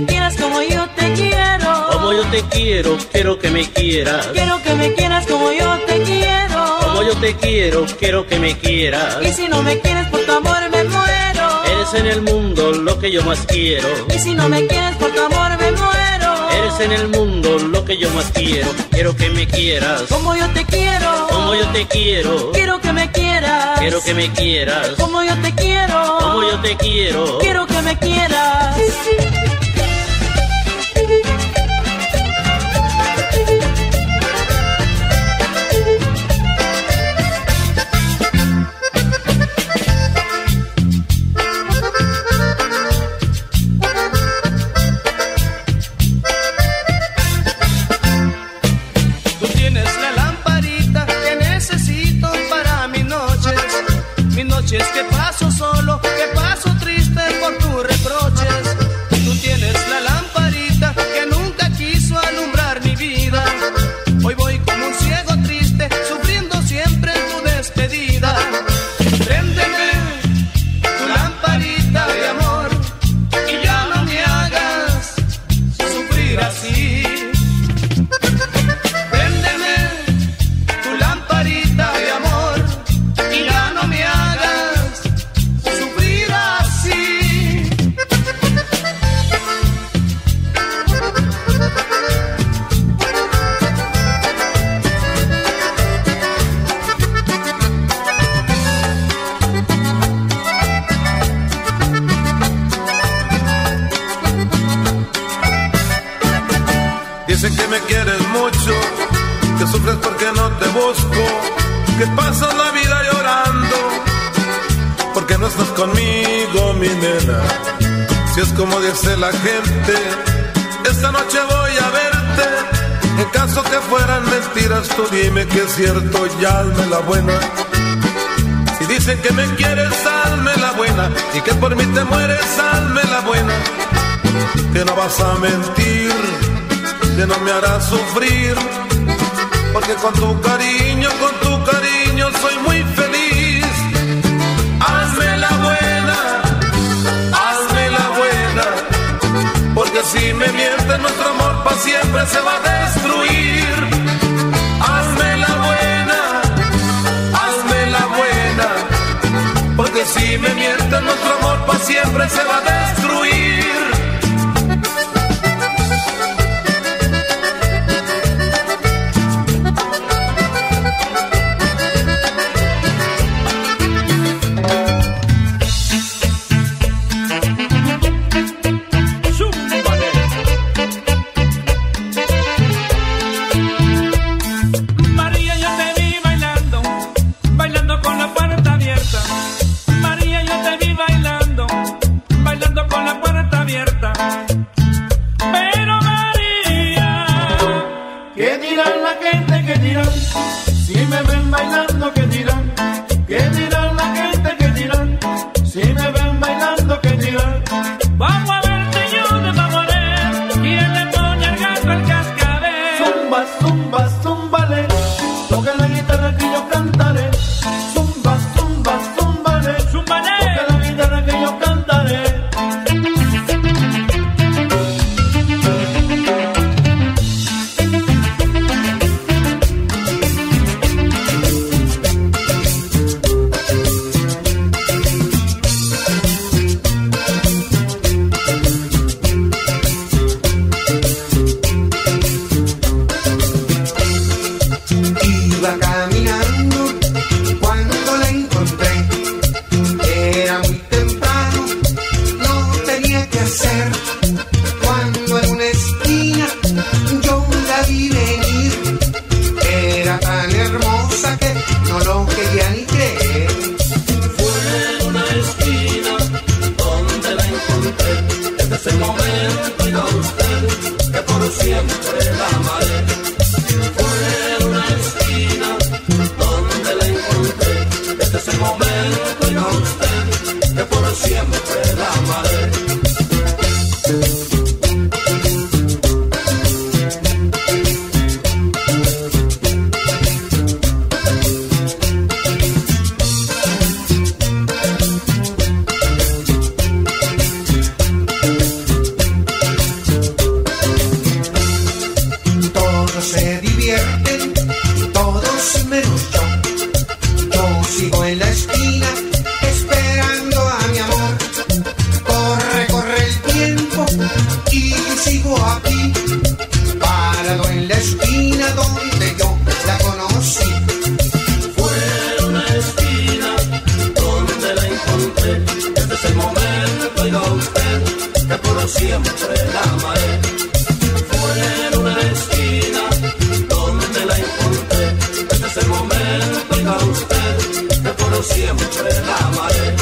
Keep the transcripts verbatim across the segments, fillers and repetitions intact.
me quieras como yo te quiero. Como yo te quiero, quiero que me quieras. Quiero que me quieras como yo te quiero. Como yo te quiero, quiero que me quieras. Y si no me quieres por tu amor me muero. Eres en el mundo lo que yo más quiero. Y si no me quieres por tu amor me muero. Eres en el mundo lo que yo más quiero. Quiero que me quieras. Como yo te quiero. Como yo te quiero. Quiero que me quieras. Quiero que me quieras. Como yo te quiero. Como yo te quiero. Quiero que me quieras. Noches que paso solo, que paso triste por tus reproches. Tú tienes la lamparita que nunca quiso alumbrar mi vida. Hoy voy como un ciego triste, sufriendo siempre tu despedida. Préndeme tu lamparita de amor y ya no me hagas sufrir así. Préndeme tu lamparita de amor y ya no me hagas Dicen que me quieres mucho, que sufres porque no te busco, que pasas la vida llorando porque no estás conmigo, mi nena. Si es como dice la gente, esta noche voy a verte. En caso que fueran mentiras, tú dime que es cierto y hazme la buena. Si dicen que me quieres, hazme la buena, y que por mí te mueres, hazme la buena. Que no vas a mentir, que no me harás sufrir, porque con tu cariño, con tu cariño soy muy feliz. Hazme la buena, hazme la buena, porque si me mientes nuestro amor para siempre se va a destruir. Hazme la buena, hazme la buena, porque si me mientes nuestro amor para siempre se va a destruir. y sigo aquí, parado en la esquina donde yo la conocí. Fue una esquina donde la encontré. Este es el momento, oiga usted, que por siempre la amaré. Fue una esquina donde la encontré. Este es el momento, oiga usted, que por siempre la amaré.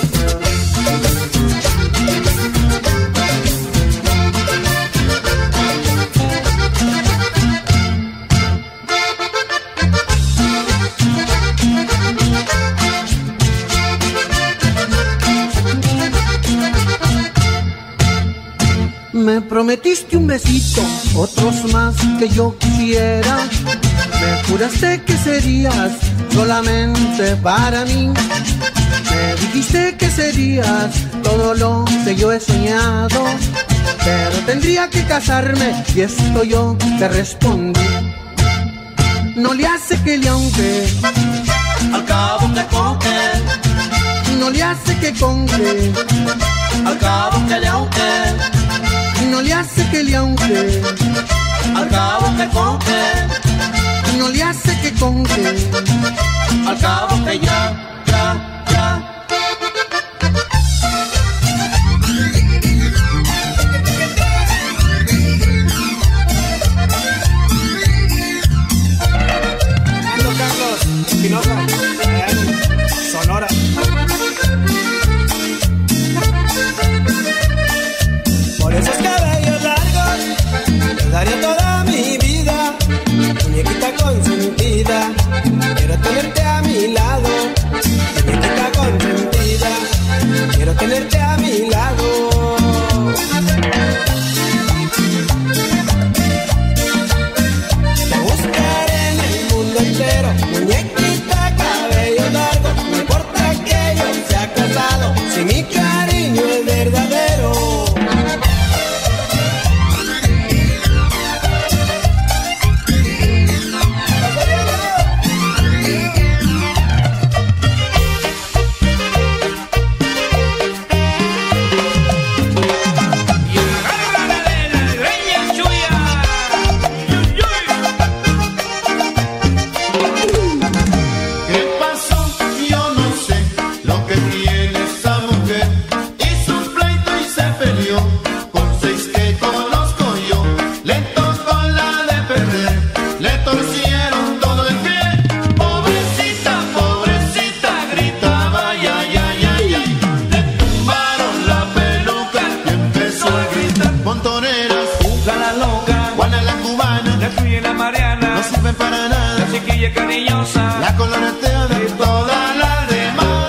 Me prometiste un besito, otros más que yo quisiera. Me juraste que serías solamente para mí. Me dijiste que serías todo lo que yo he soñado. Pero tendría que casarme y esto yo te respondí. No le hace que le aunque, al cabo que conque. No le hace que conque, al cabo que le aunque. No le hace que le aunque, al cabo que conque. No le hace que conque, al cabo que ya, ya, ya. Carlos Espinosa, Sonora. Por esos cabellos largos te daría toda mi vida, muñequita consentida. Quiero tenerte a mi lado, muñequita consentida. Quiero tenerte a mi lado. Te buscaré en el mundo entero, muñequita, cabello largo. No importa que yo sea casado, si mi cariño es verdadero. Cariñosa, la coloratea de todas las demás.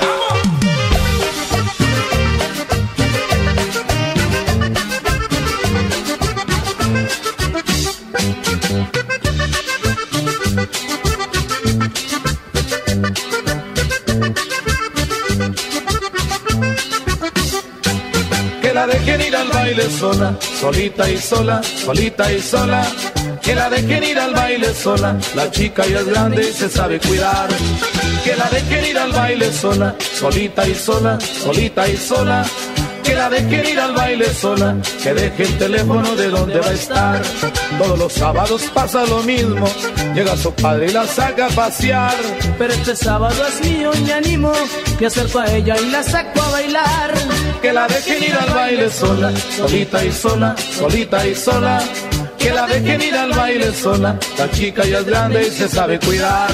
Que la dejen ir al baile sola, solita y sola, solita y sola. Que la dejen ir al baile sola, la chica ya es grande y se sabe cuidar. Que la dejen ir al baile sola, solita y sola, solita y sola. Que la dejen ir al baile sola, que deje el teléfono de donde va a estar. Todos los sábados pasa lo mismo, llega su padre y la saca a pasear. Pero este sábado es mío y me animo, me acerco a ella y la saco a bailar. Que la dejen ir al baile sola, solita y sola, solita y sola. Que la dejen ir al baile sola, la chica ya es grande y se sabe cuidar.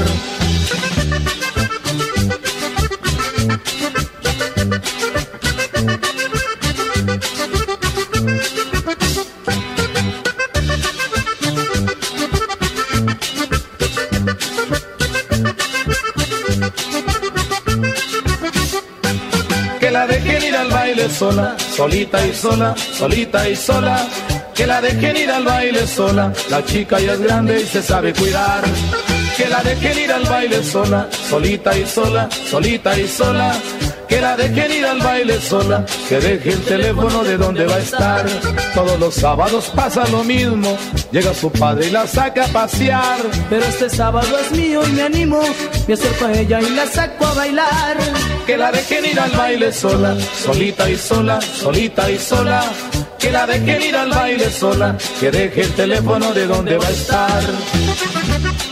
Que la dejen ir al baile sola, solita y sola, solita y sola. Que la dejen ir al baile sola, la chica ya es grande y se sabe cuidar. Que la dejen ir al baile sola, solita y sola, solita y sola. Que la dejen ir al baile sola, que deje el teléfono de donde va a estar. Todos los sábados pasa lo mismo, llega su padre y la saca a pasear. Pero este sábado es mío y me animo, me acerco a ella y la saco a bailar. Que la dejen ir al baile sola, solita y sola, solita y sola. que la dejen ir al baile sola, que deje el teléfono de donde va a estar.